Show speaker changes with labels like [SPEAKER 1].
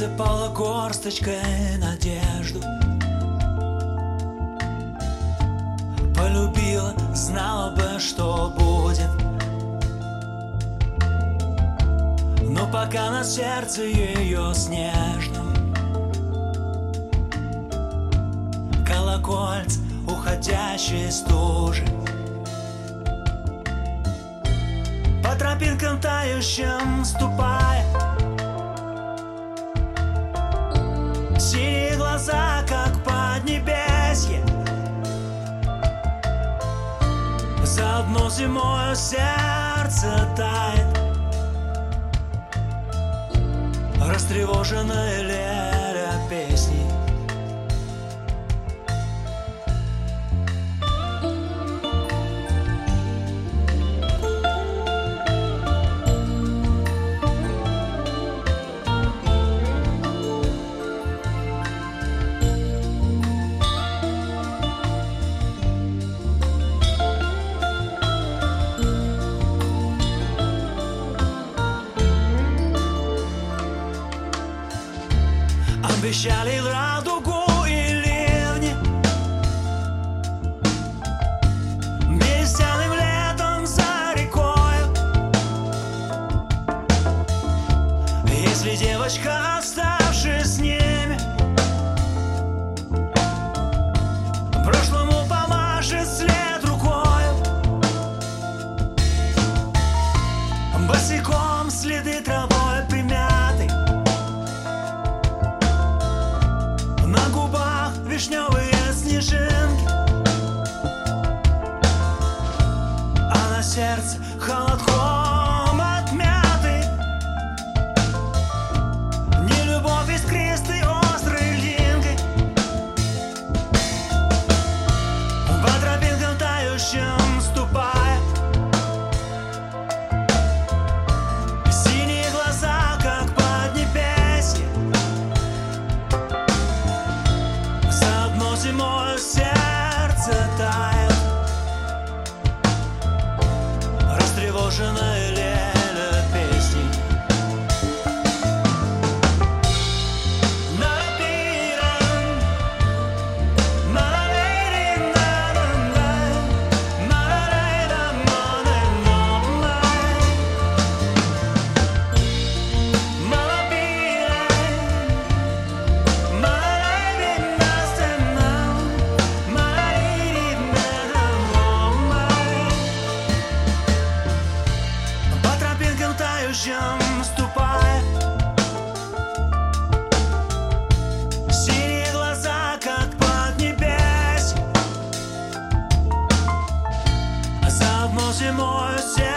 [SPEAKER 1] Посыпала горсточкой надежду. Полюбила, знала бы, что будет. Но пока на сердце ее снежном колокольц уходящей стужи. По тропинкам тающим ступая, синие глаза, как поднебесье. За одну зимою сердце тает, растревоженная леля песни. Обещали радугу и ливни, бесценным летом за рекою. Если девочка, оставшись с ними, прошлому помашет след рукою, босиком следы травой примяты, на губах вишневые снежинки, а на сердце холодком отмятый. Не любовь искристой острой линкой, по тропинкам тающим ступая, синие глаза, как поднебесье. Зимою сердце тает, растревоженная леля песни. Ступая, синие глаза, как поднебесье. За одну зимою